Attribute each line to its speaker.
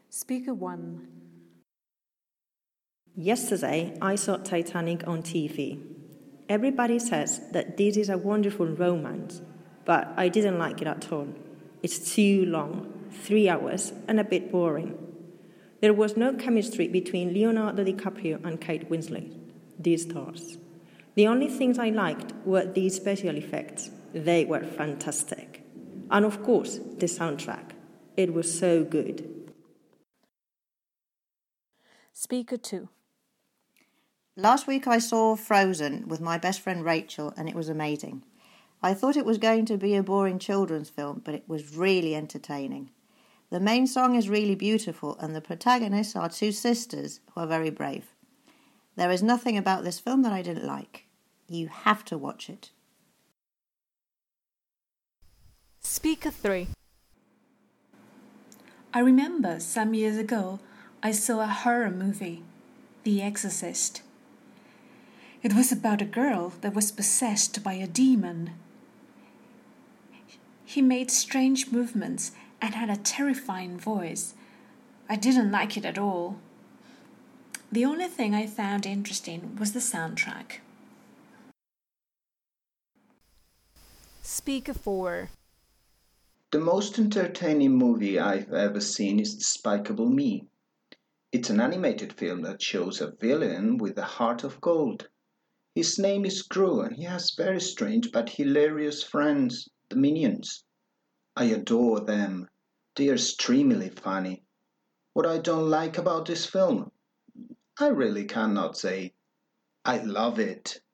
Speaker 1: Speaker 1.
Speaker 2: Yesterday, I saw Titanic on TV. Everybody says that this is a wonderful romance, but I didn't like it at all. It's too long, 3 hours, and a bit boring. There was no chemistry between Leonardo DiCaprio and Kate Winslet, these stars. The only things I liked were the special effects. They were fantastic. And of course, the soundtrack. It was so good.
Speaker 1: Speaker 2.
Speaker 3: Last week I saw Frozen with my best friend Rachel, and it was amazing. I thought it was going to be a boring children's film, but it was really entertaining. The main song is really beautiful, and the protagonists are two sisters who are very brave. There is nothing about this film that I didn't like. You have to watch it.
Speaker 1: Speaker 3.
Speaker 4: I remember some years ago I saw a horror movie, The Exorcist. It was about a girl that was possessed by a demon. He made strange movements and had a terrifying voice. I didn't like it at all. The only thing I found interesting was the soundtrack.
Speaker 1: Speaker 4.
Speaker 5: The most entertaining movie I've ever seen is Despicable Me. It's an animated film that shows a villain with a heart of gold. His name is Gru, and he has very strange but hilarious friends, the Minions. I adore them. They are extremely funny. What I don't like about this film, I really cannot say. I love it.